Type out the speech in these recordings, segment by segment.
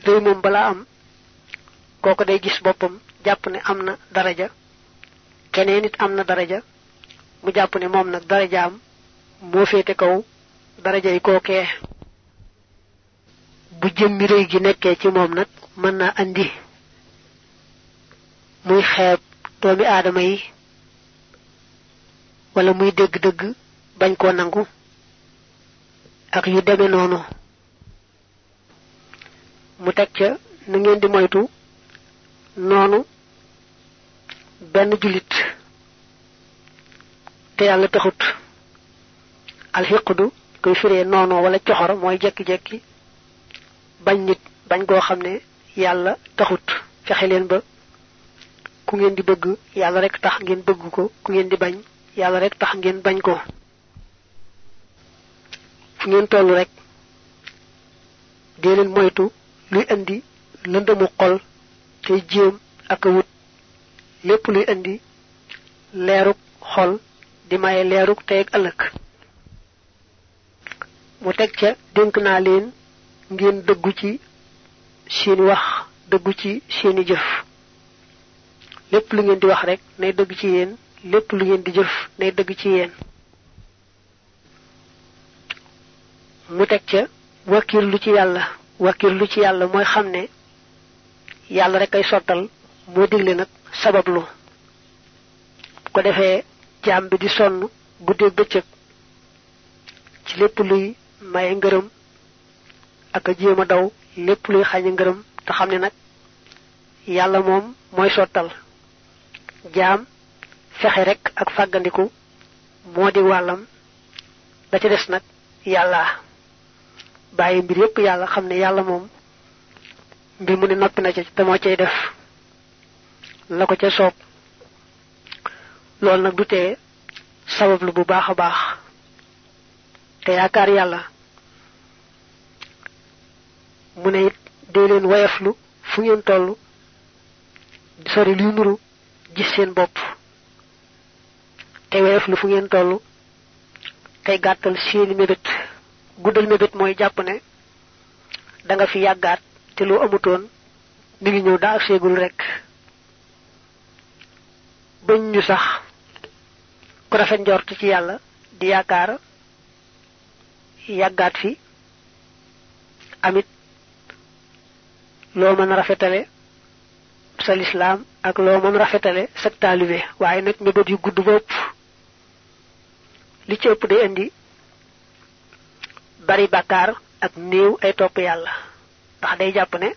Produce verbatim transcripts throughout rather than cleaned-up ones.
réew moom bala am koko day gis boppam jàpp ne am na daraja keneen nit am na daraja mu jàpp ne moom nag darajaam moo féete kaw daraja yi kookee bu jëmmi réy gi nekkee ci moom nag mën naa andi muy xeeb doomi aadama yi wala muy dégg-dëgg bañ koo nangu ak yu deme noonu mu teg ca na ngeen di moytu noonu benn julit te yàlla taxut alxiqdu koy firee noonu wala coxor mooy jekki-jekki bañ nit bañ goo xam ne yàlla taxut fexe leen ba ku ngeen di bëgg yàlla rek tax ngeen bëgg ko ku ngeen di bañ yàlla rek tax ngeen bañ ko fu ngeen tollu rek dee leen moytu luy andi lëndëmu xol tey jéem ak wut lépp luy andi leeruk xol di maye leeruk tey ak ëllëg mu teg ca dénk naa leen ngeen dëggu ci seeni wax dëggu ci seeni jëf lépp lu ngeen di wax rek nay dëgg ci yéen lépp lu ngeen di jëf nay dëgg ci yéen mu teg ca wakirlu ci yàlla wakirlu ci yàlla mooy xam ne yàlla rek ay sottal moo digle nag sabablu ko defee jaam bi di sonn guddee bëccëg ci lépp luy maye ngërëm ak a jéem a daw lépp luy xañe ngërëm te xam ne nag yàlla moom mooy sottal jaam fexe rek ak fàggandiku moo di wàllam da ca des nag yàlla bàyyi mbir yépp yàlla xam ne yàlla moom mbir mu ne noppi na ca te moo cay def la ko ca soob loolu nag du tee sabablu bu baax a baax te yaakaar yàlla mu ne it dee leen wayaflu fu ngeen toll di sori luy nuru gis seen bopp te wayaflu fu ngeen toll tey gàttal seeni mébét guddal mébét mooy jàpp ne da nga fi yàggaat te loo amutoon mi ngi ñëw daa ak seegul rek bañ ñu sax ku rafet njort ci yàlla di yaakaar yàggaat fi amit loo mën a rafetale sa lislaam ak loo mën rafetale sa taalibe waaye nag mébét yu gudd bopp li ci ëpp day indi bari bàkkaar ak néew ay topp yàlla ndax day jàpp ne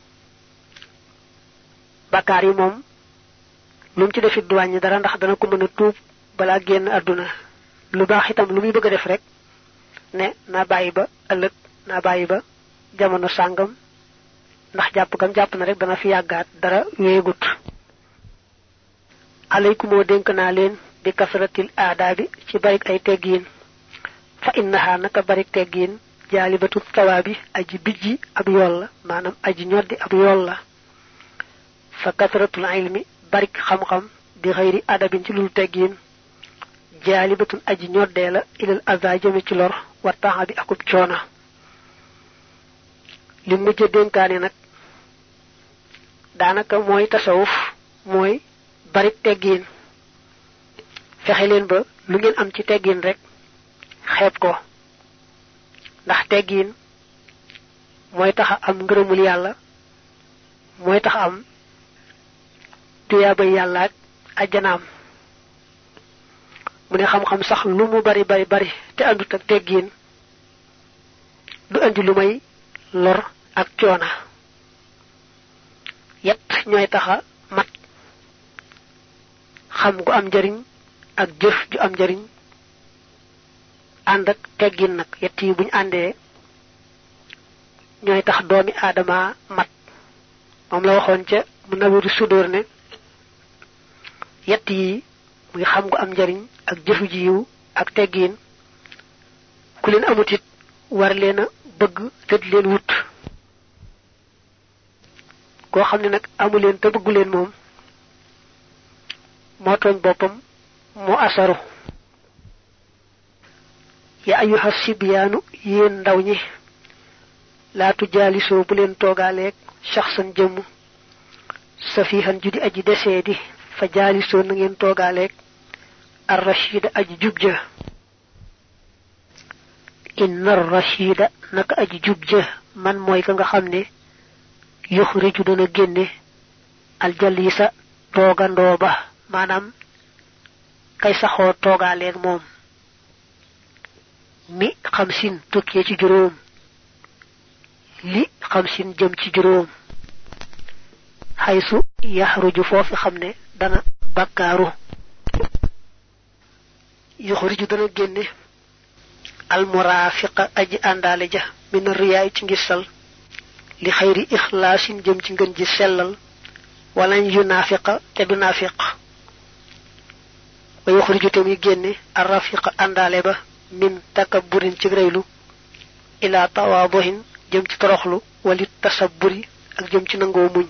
bàkkaar yi moom lu mu ci defit du wàññi dara ndax dana ko mën a tuub balaa génn àdduna lu baax itam lu muy bëgg a def rek ne naa bàyyi ba ëllëg naa bàyyi ba jamono sàngam ndax jàpp gam jàpp na rek dana fi yàggaat dara wéegut alaykumoo dénk naa leen bi kasratil aadaabi ci barik ay teggiin fa innaha naka barik teggiin jaalibatu tawaabi aji bijji ab yool la maanaam aji ñoddi ab yool la fa kasratul ilmi barik xam-xam bi xëyri adabin ci lul teggiin jaalibatun aji ñoddee la ilal aza jëme ci lor wa taxa bi akub coona li mujj dénkaane nag daanaka mooy tasawuf mooy barik teggiin fexe leen ba lu ngeen am ci teggiin rek xeeb ko ndax teggiin mooy taxa am ngërëmul yàlla mooy taxa am tuyaabay yàlla ak ajjanaam mu ne xam-xam sax lu mu bari bari bari te andut ak teggiin du andi lu may lor ak coona yet ñooy taxa mat xam gu am njariñ ak jëf ju am njariñ ànd ak teggin nag yett yi buñ àndee ñooy tax doomi aadama mat moom la waxoon ca mu nawiru sudóor ne yett yi muy xam gu am njariñ ak jëfu ji yiw ak teggin ku leen amut it war leen a bëgg te di leen wut koo xam ne nag amu leen te bëggu leen moom moo tooñ boppam moo asaru ya ayyuha sibyaanu yéen ndaw ñi la tujaaliso bu len togalek shakhsan jëm safihan judi aji desedi fa jaaliso na ngeen togalek ar rashid aji jubja inna ar rashida naka aji jubja man moy ka nga xamne yukhriju dana genné al jalisa togando ba manam kay saxo togalek mom mi xamsin tukki ci juroom li xamsin jëm ci juroom haysu yahruju fofu xamne dana bakaru yukhriju dana genné al murafiqa aji andale ja min riyaay ci ngisal li khayri ikhlasin jëm ci ngeen ji sellal wala yunafiqa te du nafiq wa yukhriju tammi genné ar rafiqa andale ba min takabburin ci reylu ila tawaduhin jëm ci toroxlu wali tasabburi ak jëm ci nango muñ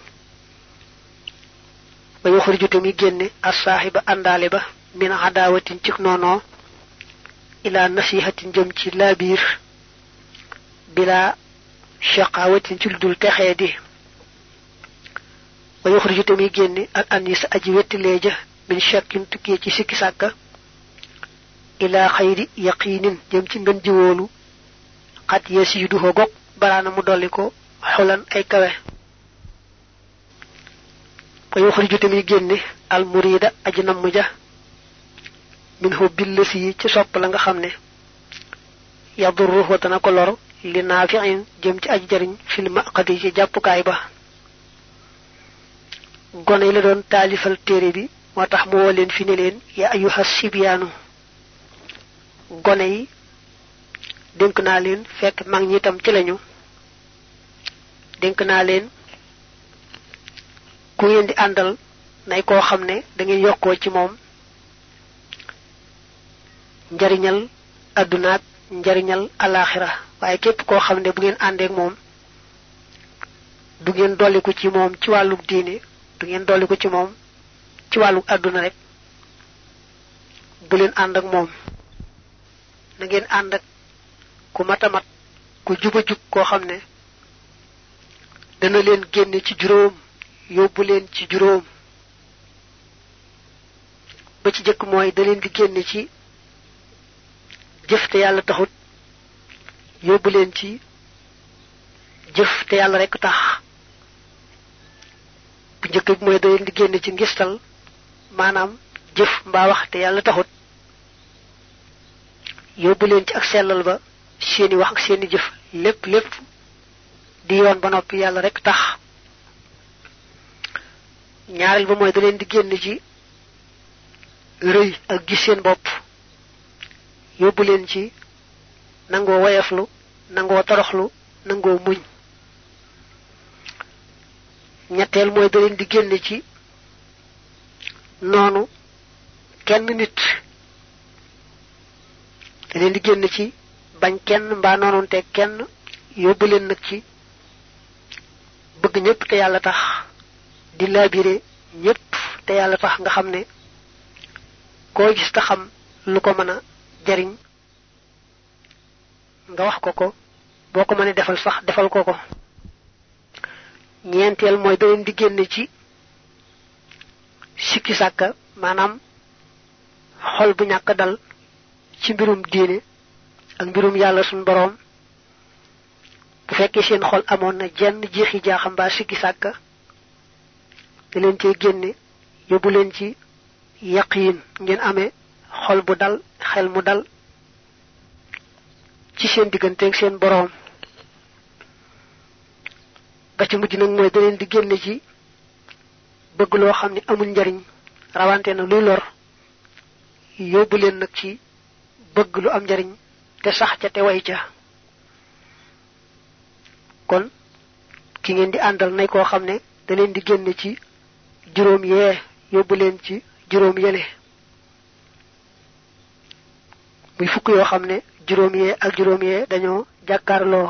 wa yukhriju tammi genné as-sahiba andale ba min adawatin ci nono ila nasihatin jëm ci labir bila shaqawatin ci ludul texedi wa yukhriju tammi genné al anis aji wettileja min shakkin tukki ci sikki sakka ila khayri yaqinin jëm ci ngën ji wolu qad yasidu ho gok barana mu doliko xulan ay kawe wa yukhriju tammi genné al murida aji namu ja min hubbil lasi ci sopp la nga xamne yadurruhu dana ko lor li nafi'in jëm ci aji jariñ fil maqadi ci jappukaay ba gone la doon talifal téré bi motax mo wolen fi ne len ya ayyuha sibyanu gone yi denk na len fekk mag ñi tam ci lañu denk na len ku ngeen di andal nay ko xamne da ngeen yokko ci mom njariñal aduna njariñal alakhirah waye képp ko xamne bu ngeen ande ak mom du ngeen doliku ci mom ci walu diine du ngeen doliku ci mom ci walu aduna rek bu leen and ak mom na ngeen and ak ku matamat ku juba juk ko xamne dana leen genn ci juroom yobbu leen ci juroom ba ci jëk moy da leen di genn ci jëf te yalla taxut yobbu leen ci jëf te yalla rek tax bu jëk moy da leen di genn ci ngistal manam jëf mba wax te yalla taxut yobbu leen ci ak sellal ba seeni wax ak seeni jëf lepp lepp di yoon ba nopi yalla rek tax ñaaral ba moy da leen di genn ci reuy ak gis seen bop yobbu leen ci nango wayaflu nango toroxlu nango muñ ñettel moy da leen di genn ci nonu kenn nit da leen di genn ci bañ kenn mba nononté kenn yobbu leen nak ci bëgg ñepp te yalla tax di labiré ñepp te yalla tax nga xamné ko gis ta xam lu ko mëna jariñ nga wax ko ko boko mëne defal sax defal ko ko ñentel moy da leen di genn ci sikki saka manam xol bu ñak dal ci mbirum diine ak mbirum yalla sun borom bu fekkee seen xol amoon na jenn jeexi jaaxam ba sikki saka da leen cey genné yobbu leen ci yaqin ngeen amé xol bu dal xel mu dal ci seen digënté ak seen borom ba ci mujj nak moy da leen di genné ci bëgg lo xamni amul njariñ rawante na luy lor yobbu leen nak ci bëgg lu am njariñ te sax ca te way ca kon ki ngeen di andal nay ko xamne da leen di genn ci juroom yee yobbu leen ci juroom yele muy fukk yo xamne juroom yee ak juroom yee dañoo jakarlo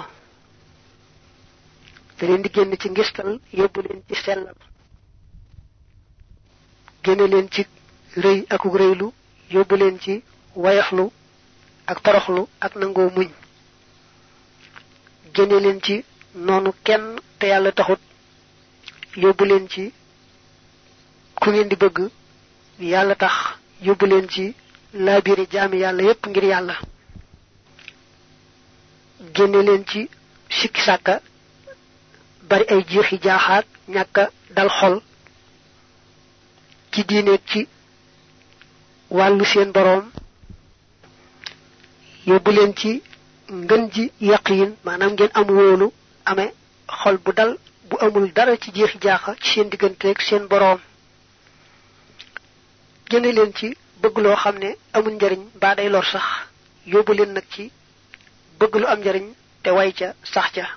da leen di genn ci ngistal yobbu leen ci sellal genn leen ci reuy ak reuйlu yobbu leen ci wayaflu ak toroxlu ak nango muñ genn leen ci noonu kenn te yàlla taxut yóbbu leen ci ku ngeen di bëgg yàlla tax yóbbu leen ci laabire jaami yàlla yépp ngir yàlla génne leen ci sikki sàkka bari ay jeexi jaaxaat ñàkka dal xol ci diineeg ci wàllu seen boroom yóbbu leen ci ngën ji yaqiin maanaam ngeen am wóolu amee xol bu dal bu amul dara ci jeexi jaaxa ci seen digganteeg seen boroom génne leen ci bëgg loo xam ne amul njariñ ba day lor sax yóbbu leen nag ci bëgg lu am njariñ te way ca sax ca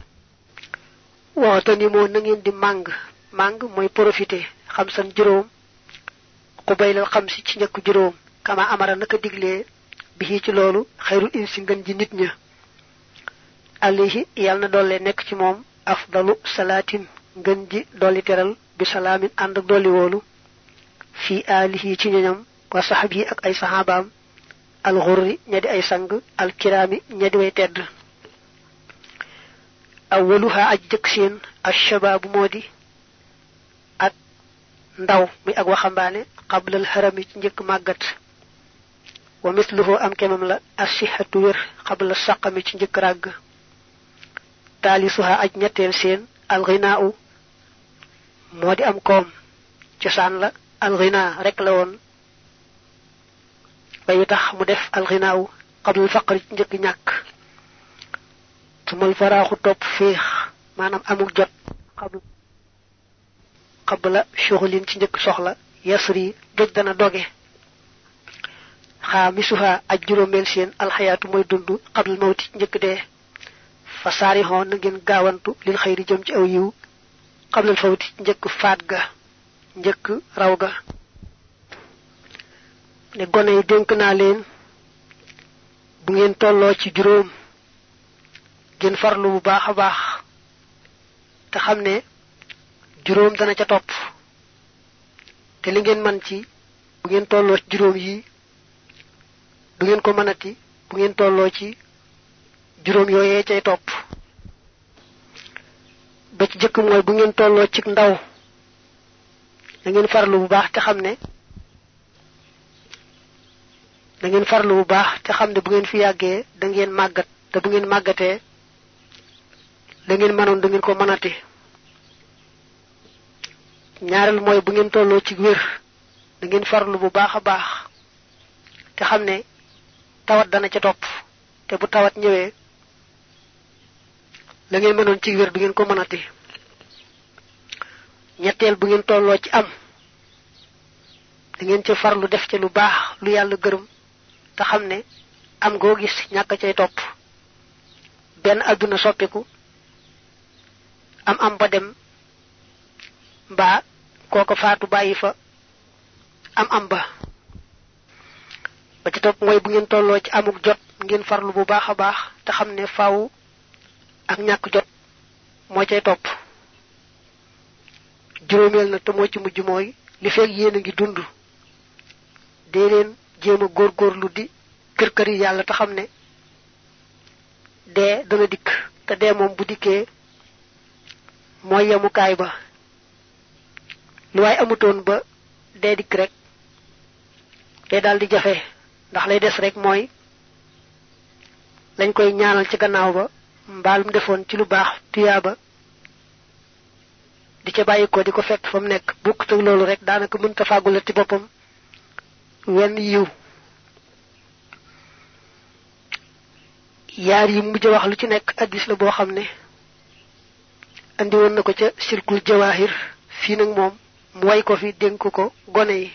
waxta ni moo na ngeen di màng màng mooy profité xam san juróom xubaylal xam si ci njëkk juróom kama amara naka diglee bi ci loolu xayrul insi ngën ji nit ña alayhi yàlla na doole nekk ci moom afdalu salaatin ngën ji dolli teral bi salaamin ànd ak dolli woolu fi alihi ci ñoñam wa saxabi ak ay saxaabaam alxurri ña di ay sang alkiraami ña di way tedd awwaluha aj jëkk seen ashabaabu moo di ak ndaw muy ak waxambaane qablal harami ci njëkk màggat wa misluhu am kemam la asihatu wér qabla saqami ci njëkk ràgg taalisuha aj ñetteel seen alxinaau moo di am koom cosaan la alxina rek la woon way tax mu def alxinaaw qablal faqri ci njëkk ñàkk sumal faraaxu topp féex maanaam amuk jot qabla qabla shughulin ci njëkk soxla yasri doj dana doge xaamisuha aj juróomeel seen alxayaatu mooy dund qablal mawti ci njëkk dee fa saarixoo na ngeen gaawantu lil xayri jëm ci aw yiw qablal fawti ci njëkk faat ga njëkk raw ga ne gone yi dénk naa leen bu ngeen tolloo ci juróom ngeen farlu bu baax a baax te xam ne juróom dana ca topp te li ngeen man ci bu ngeen tolloo ci juróom yi du ngeen ko mënati bu ngeen tolloo ci juróom yooyee cay topp ba ci jëkk mooy bu ngeen tolloo ci ndaw da ngeen farlu bu baax te xam ne da ngeen farlu bu baax te xam ne bu ngeen fi yàggee da ngeen màggat te bu ngeen màggatee da ngeen mënoon da ngeen ko mënati ñaareel mooy bu ngeen tolloo ci wér da ngeen farlu bu baax a baax te xam ne tawat dana ca topp te bu tawat ñëwee la ngeen mënoon ci wér du ngeen ko mënati ñetteel bu ngeen tolloo ci am da ngeen ca farlu def ca lu baax lu yàlla gërëm te xam ne am goo gis ñàkk cay topp benn àdduna soppiku am am ba dem mbaa kooko faatu bàyyi fa am am ba ba ci topp mooy bu ngeen tolloo ci amuk jot ngeen farlu bu baax a baax te xam ne faaw ak ñàkk jot moo cay topp juróomeel na te moo ci mujj mooy li fekk yéen a ngi dund dee leen jéem a góorgóorlu di kër kër yi yàlla te xam ne dee dana dikk te dee moom bu dikkee mooy yemukaay ba lu waay amutoon ba dee dikk rek day daal di jafe ndax lay des rek mooy lañ koy ñaanal ci gannaaw ba mbaalum defoon ci lu baax tuyaaba di ca bàyyi ko di ko fekk fa mu nekk bukkut ak loolu rek daanaka mënta fàggula ci boppam wenn yiw yaar yi mujj wax lu ci nekk addis la boo xam ne andi woon na ko ca sirkul jawaahir fii nag moom mu way ko fi dénk ko gone yi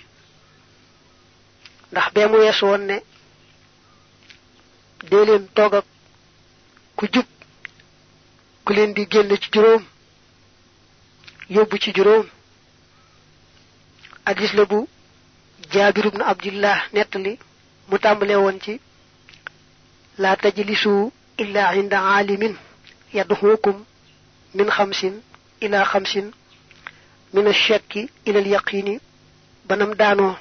ndax bee mu weesu woon ne dee leen toog ak ku jub ku leen di génn ci juróom yóbbu ci juróom addis la bu jaabir ibn abdillah nettali mu tàmbalee woon ci laa tajlisu illa inda aalimin yadhukum min xamsin ila xamsin min ashakki ila alyaqini banam daanoo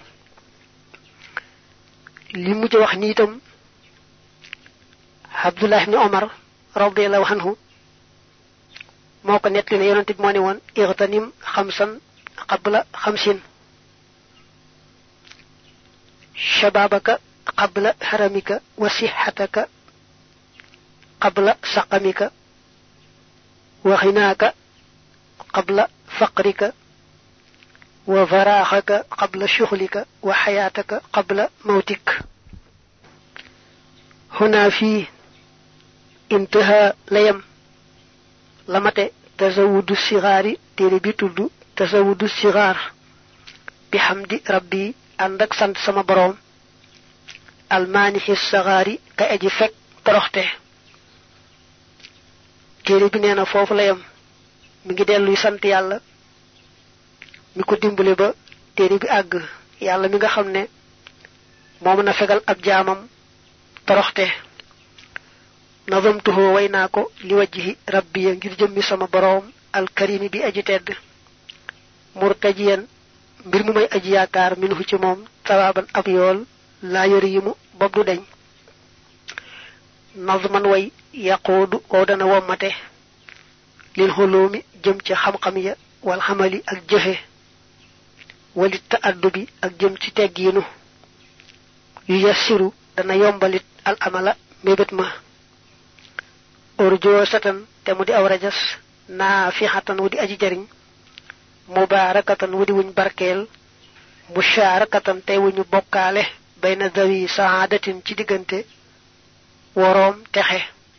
li mujj wax ni itam abdullah ibn omar radiallahu anhu moko netti ne yonent bi mo ne won irtanim khamsan qabla khamsin shababaka qabla haramika wa sihhataka qabla saqamika wa ghinaka qabla faqrika wa faraghaka qabla shughlika wa hayataka qabla mautik huna fi intaha layam lamate tazawudu sigari tere bi tuddu tazawudu sigar bihamdi rabbi andak sant sama borom almanihi sagari ka aji fek toroxte tere bi neena fofu layam mi ngi delu sant yalla mi ko dimbulé ba tere bi ag yalla mi nga xamné mo mëna fegal ab jaamam toroxte nazamtuhu waynako li wajhi rabbi ngir jëmmi sama borom al karim bi aji tedd murtajiyan mbir mu may aji yaakar minhu ci mom tawaban ab yool la yarimu bob du deñ nazman way yaqudu o dana womate lil hulumi jëm ci xam xam ya wal hamali ak jëfé walit ta'addubi ak jëm ci tegginu yu yassiru dana yombalit al amala mebet ma urjo satan te mudi aw rajas nafihatan wudi aji jariñ mubarakatan wudi wuñ barkel musharakatan tay wuñu bokale bayna dawi saadatin ci digante worom texe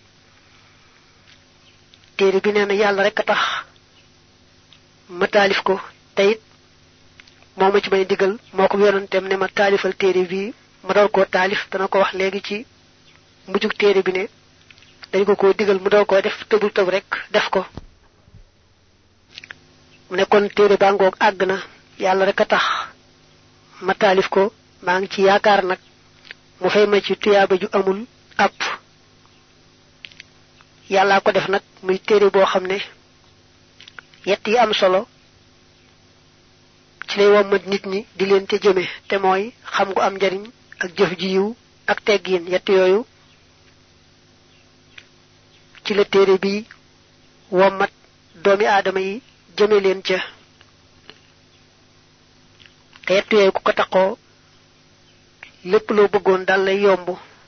téré bi néna yalla rek tax ma talif ko tayit moma ci may digal moko yonentem ne ma talifal téré bi ma dal ko talif dana ko wax légui ci mujjuk téré bi né dañ ko ko digal mu do ko def tebul teb rek def ko mu ne kon téré ba ngok agna yalla rek tax ma talif ko ma ngi ci yaakar nak mu fay ma ci tiyaba ju amul app yalla ko def nak muy téré bo xamné yett yi am solo ci lay womat nit ñi di leen te jëme te moy xam gu am jariñ ak jëf ji yiw ak teggin yett yoyu ci la téré bi womat doomi adama yi jëme leen ca te yett yoyu ku ko taxoo lepp lo bëggoon dal lay yomb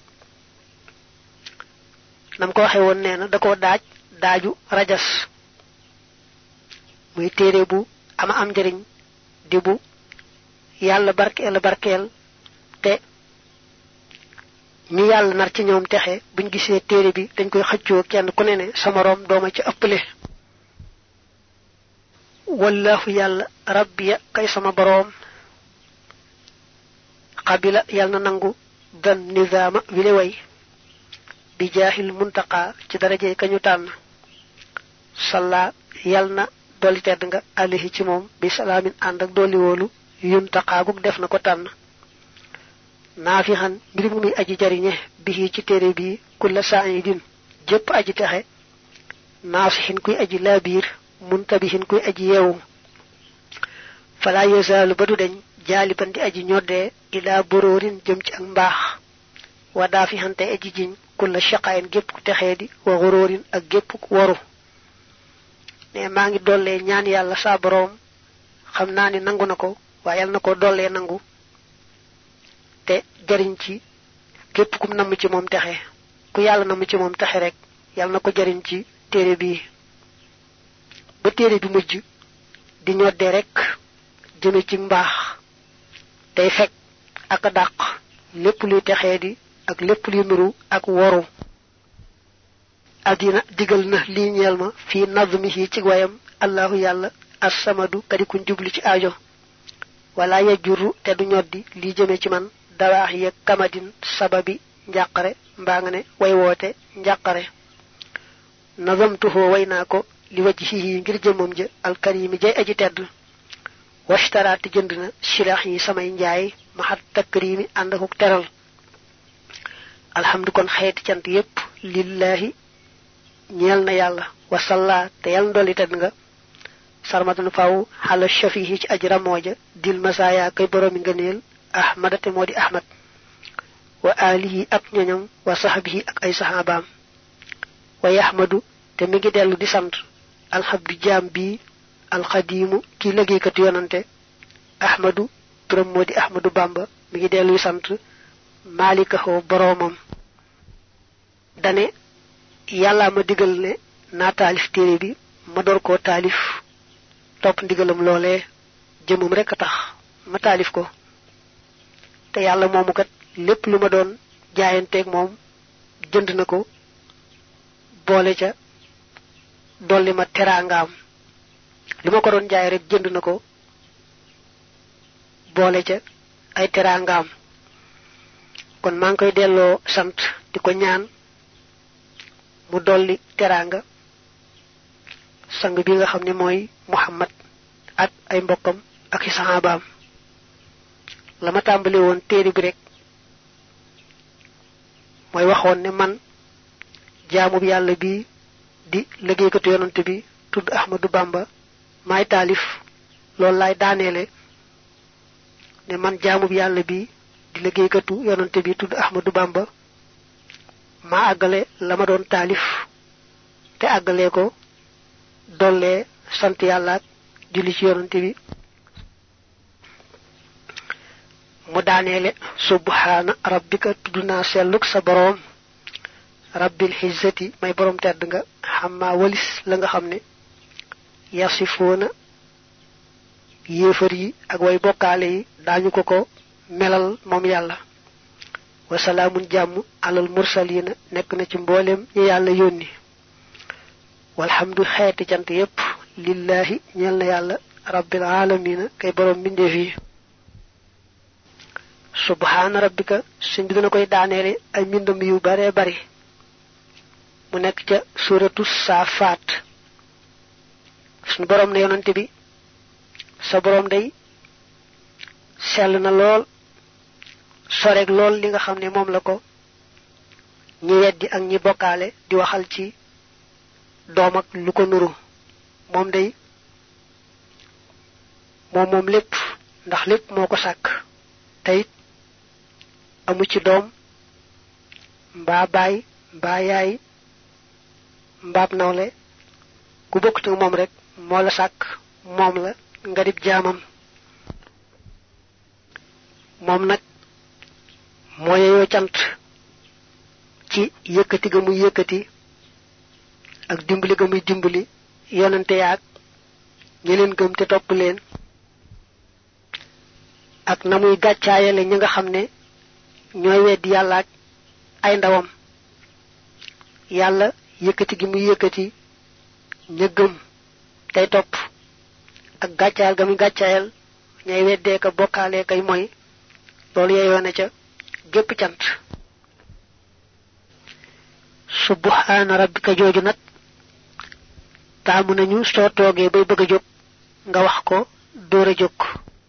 nam ko waxe won neena da ko daaj daaju rajas muy téré bu ama am jariñ di bu yalla barkel barkel te ñi yalla nar ci ñoom texé buñu gisé téré bi dañ koy xëccoo kenn ku ne ne sama rom dooma ci ëppalé wallahu yalla rabbiya kay sama borom qabila yalla nangu dan nizama wile way bi jahil muntaqa ci darajé kañu tan salla yalna doli tedd nga alayhi ci mom bi salamin and ak doli wolu yuntaqa guk def na ko tan nafihan mbir mu mi aji jariñe bi ci téré bi kula sa'idin jep aji taxé nasihin kuy aji labir muntabihin kuy aji yewu fala yazalu badu dañ jaliban di aji ñodé ila bororin jëm ci ak mbax wa dafihan tay aji jiñ kula shaqayn gep ku taxé di wa ghururin ak gep ku waru né ma ngi dolé ñaan yalla sa borom xamna ni nangu nako wa yalla nako dolé nangu te jariñ ci kep kum nam ci mom taxé ku yalla nam ci mom taxé rek yalla nako jariñ ci téré bi ba téré bi mujj di ñodé rek jëme ci mbax tay fek ak daq lepp luy taxé di ak lepp luy nuru ak woru adina digal na li ñeel ma fi nazmihi ci wayam allahu yalla as-samadu kadi ku jublu ci aajo wala yajuru te du ñoddi li jëme ci man dawaax ya kamadin sababi njaqare mbaa nga ne way woote njaqare nazamtuhu wayna ko li wajhihi ngir jëmum ja al karimi jay aji tedd washtarati jënd na shirax yi samay njaay mahat takrimi ànd ak teral alhamdu kon xeeti cant yépp lillahi ñeel na yàlla wa salla te yal ndoli tedd nga sarmadan faw xala shafihi ci aji ramooja dil masaya kay boroomi ngëneel ahmad te modi ahmad wa alihi ak ñoñam wa sahbihi ak ay sahabaam wa yahmadu te mi ngi delu di sant alxabdu jaam bi alxadiimu ki liggéeykatu yonante ahmadu turam moo di ahmadu bamba mi ngi delluy sant maalikaxoo boroomam dane yàlla ma digal ne naa taalif téere bi ma door koo taalif topp ndigalam loolee jëmum rekk a tax ma taalif ko te yàlla moomu kat lépp lu ma doon jaayanteeg moom jënd na ko boole ca dolli ma teraangaam li ma ko doon jaay rek jënd na ko boole ca ay teraangaam kon maa ngi koy delloo sant di ko ñaan mu dolli teraanga sang bi nga xam ne mooy Muhammad ak ay mbokkam ak i saxaabaam la ma tàmbali woon téere bi rek mooy waxoon ne man jaamu bi yàlla bi di liggéeykatu yonante bi tudd Ahmadu Bamba maay taalif loolu laay daaneele ne man jaamu bi yàlla bi di liggéeykatu yonante bi tudd Ahmadu Bamba maa àggale la ma doon taalif te àggalee ko dollee sant yàlla ak julli ci yonante bi mu daaneele subhaana rabbika tudd naa selluk sa boroom rabbil xizzati may boroom tedd nga xamma walis la nga xam ne yasifoona yéefar yi ak way bokkaale yi daañu ko ko melal moom yàlla wasalaamun jàmm alal mursalina nekk na ci mboolem ñi yàlla yónni walhamdu xeeti cant yépp lillahi ñeel na yàlla rabbil alamina kay boroom mbindeef yi subhaana rabbika suñ bi dana koy daaneele ay mbindam yu bare bari mu nekk ca suratu saafaat suñu boroom ne yonante bi sa boroom day sell na lool soreeg lool li nga xam ne moom la ko ñi weddi ak ñi bokkaale di waxal ci doom ak lu ko nuru moom day moom moom lépp ndax lépp moo ko sàkk teyit amu ci doom mbaa baay mbaa yaay mbaab nawle ku bokkut ak moom rek moo la sàkk moom la nga dib jaamam moom nag moo yeyoo cant ci yëkkati ga muy yëkkati ak dimbali ga muy dimbali yonante yaag ñi leen gëm te topp leen ak na muy gàccaayale ñi nga xam ne ñooy weddi yàlla ak ay ndawam yàlla yëkkati gi muy yëkkati ña gëm tey topp ak gàccaayal ga muy gàccaayal ñay weddee ka bokkaalee kay mooy loolu yeyoo na ca gépp cant subhaana rabbika jooju nag taamu nañu soo toogee bay bëgg a jóg nga wax ko door a jóg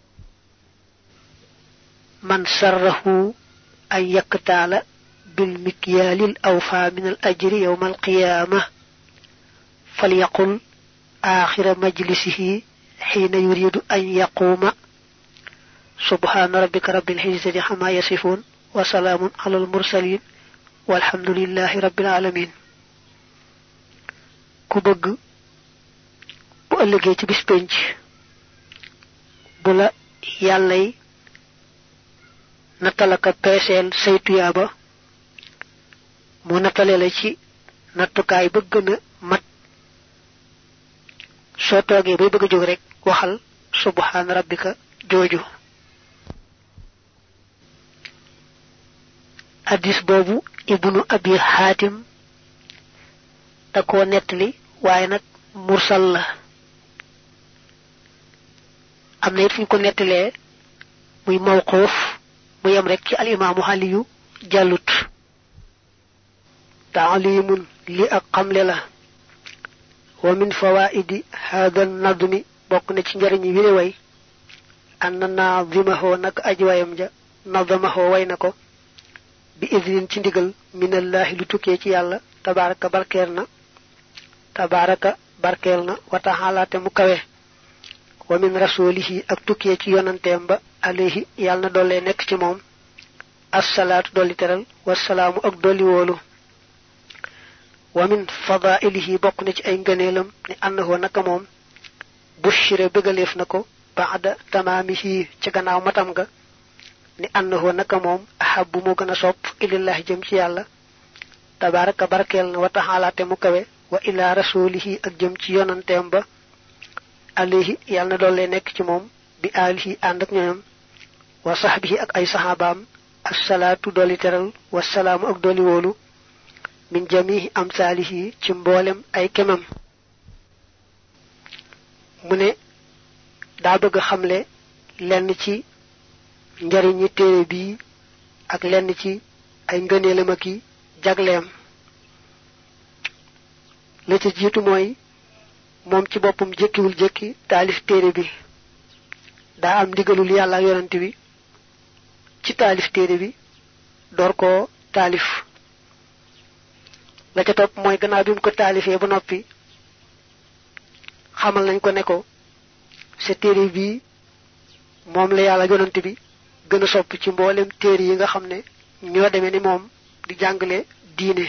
man sarrahu an yaktaala bil mikyaalil awfaa min al ajri yawma al qiyaama falyaqul aaxira majlisihi xiina yuridu an yaquuma subhaana rabbika rabbil izzati xamaa yasifuun wa salaamun alal mursaliin walhamdulillahi rabbil aalamiin ku bëgg bu ëllëgee ci bis penc bu la yàllay nattalaka peeseel say tuyaaba mu nattale la ci nattukaay ba gën a mat soo toogee bay bëgg a jóg rek waxal subhaana rabbika jooju addis boobu ibnu abi xaatim da koo nettali waaye nag mursal la am na it fu ñu ko nettalee muy mawquuf mu yem rek ci al imaamu Aliyu jàllut taalimun li ak xamle la wa min fawaidi hada nadmi bokk na ci njariñi wile way anna naadimahu nak aji wayam ja nadamahu way na ko bi idnin ci ndigal minallahi lu tukkee ci yàlla tabaraka barkeel na tabaraka barkeel na wa taala te mu kawe wa min rasulihi ak tukkee ci yonanteem ba alayhi yàlla na dollee nekk ci moom assalaatu dolli teral wasalaamu ak dolli woolu wa min fadailihi bokk na ci ay ngëneelam ni annahu naka moom bushira bëggaleef na ko ba'da tamaamihi ci gannaaw matam ga ni annahu naka moom ahabbu moo gën a sopp ilallahi jëm ci yàlla tabaraka barakeel na wa taala te mu kawe wa ila rasulihi ak jëm ci yonanteem ba alayhi yàlla na doole nekk ci moom bi alihi ànd ak ñoom wa sahbihi ak ay sahabaam assalaatu dooli teral wa salaamu ak dooli wóolu min jamihi amsaalihi ci mboolem ay kemam mu ne daa bëgg xamle lenn ci njariñi téere bii ak lenn ci ay ngëneelam ak i jagleem la ca jiitu mooy moom ci boppam jëkkiwul jëkki taalif téere bi daa am ndigalul yàlla ak yonent bi ci taalif téere bi door koo taalif la ca topp mooy gannaaw bi mu ko taalifee ba noppi xamal nañ ko ne ko sa téere bii moom la yàlla yonent bi gën a sopp ci mboolem téere yi nga xam ne ñoo demee ni moom di jàngale diine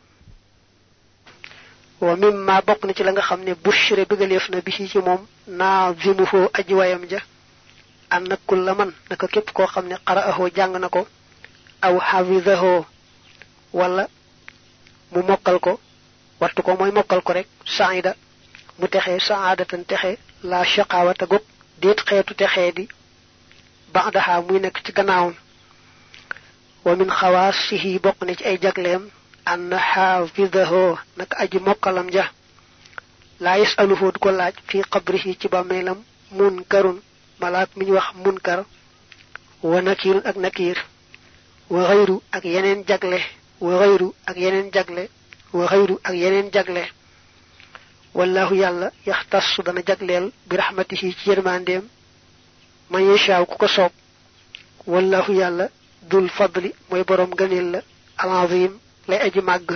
wa mimma bokk na ci la nga xam ne bushre bëggaleef na bi ci moom naazimuhu aji wayam ja an na kulla man naka képp koo xam ne qara'ahu jàng na ko aw hafizahu wala mu mokkal ko wattu ko mooy mokkal ko rek saida mu texee saadatan texe la shaqawata gop déet xeetu texee di ba'daha muy nekk ci gannaawam wa min xawaasihi bokk na ci ay jagleem an hafizahu naka aji mokkalam ja la yasaluhu du ko laaj fi qabrihi ci bàmmeelam munkarun malaak mi ñu wax munkar wa nakirun ak nakir wa xayru ak yeneen jagle wa xayru ak yeneen jagle wa xayru ak yeneen jagle wallahu yàlla yaxtassu dana jagleel bi rahmatihi ci yërmandeem man yashaaw ku ko soob wallahu yàlla dul fadli mooy boroom gëneel la al-azim lay aji màgg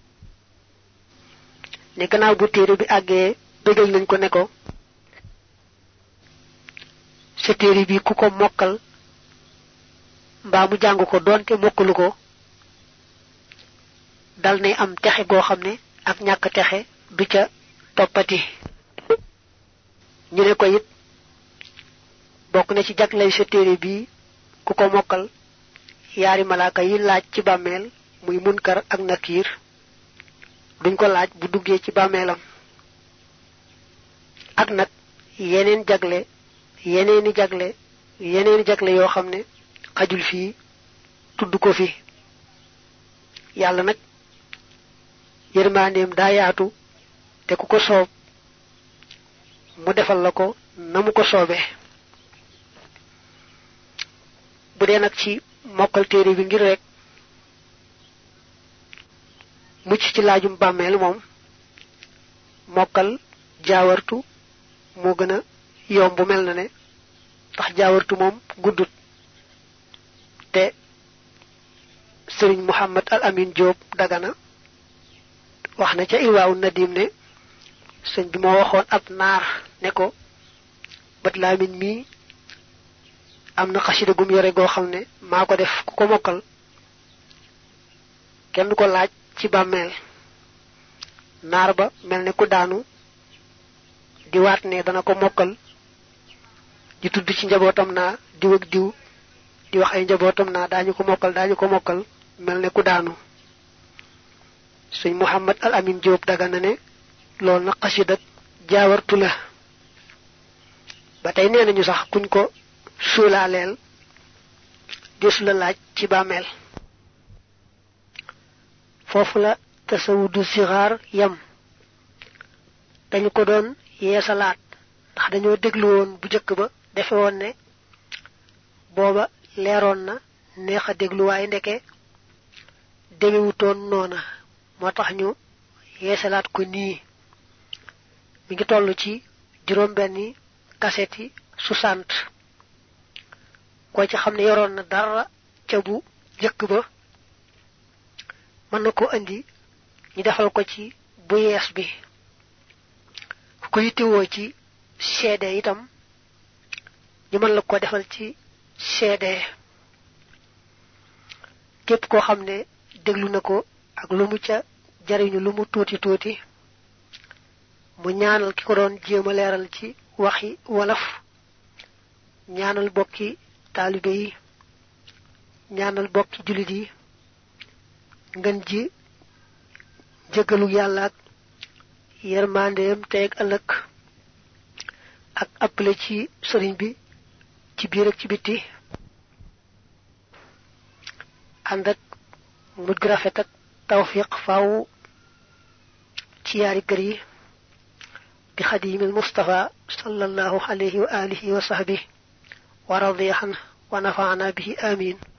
ne gannaaw bu téere bi àggee bégal nañ ko ne ko sa téere bi ku ko mokkal mbaa mu jàng ko doonte mokkalu ko dal nay am texe goo xam ne ak ñàkk texe du ca toppati ñu ne ko it bokk na ci jaglay sa téere bi ku ko mokkal yaari malaaka yi laaj ci bàmmeel muy munkar ak nakiir duñ ko laaj bu duggee ci bàmmeelam ak nag yeneen jagle yeneeni jagle yeneeni jagle yoo xam ne xajul fii tudd ko fi yàlla nag yërmandeem daa yaatu te ku ko soob mu defal la ko na mu ko soobee bu dee nag ci mokkal téere bi ngir rek mucc ci laajum bàmmeel moom mokkal jaawartu moo gën a yomb mel na ne ndax jaawartu moom guddut te sëriñ Muhammad al Amin Diop Dagana wax na ca Irwaawu Nadim ne sëñ bi moo waxoon ab naar ne ko bët laamin mii am na xasida gum yore goo xam ne maa ko def ku ko mokkal kenn ko laaj ci bàmmeel naar ba mel ne ku daanu di waat ne dana ko mokkal di tudd ci njabootam naa diw ak diw di wax ay njabootam naa daañu ko mokkal daañu ko mokkal mel ne ku daanu sëñ Muhammad al Amin Diop Dagana ne loolu na xasida jaawartu la ba tey nee nañu sax kuñ ko suulaaleel desu la laaj ci bàmmeel foofu la tasawudu sixaar yam dañu ko doon yeesalaat ndax dañoo déglu woon bu jëkk ba defe woon ne booba leeroon na neex a déglu waaye ndeke demewutoon noona moo tax ñu yeesalaat ko nii mi ngi toll ci juróom benni kaset yi soixante ko ci xam ne yoroon na dara ca bu jëkk ba mën na ko indi ñu defal ko ci bu yees bi ku yittewoo ci C D itam ñu mën la ko defal ci C D képp koo xam ne déglu na ko ak lu mu ca jariñu lu mu tuuti tuuti mu ñaanal ki ko doon jéema leeral ci waxi walaf ñaanal bokki taalibe yi ñaanal bokki julit yi ngeen ji jéggalu yàlla ak yermandeem teeg ëllëg ak appelé ci sëriñ bi ci biir ak ci biti ànd ak mujj rafet ak tawfiq faaw ci yaari kër yi bi xadimil mustafa sallallahu alayhi wa alihi wa sahbihi wa radiya anhu wa nafa'ana bihi amin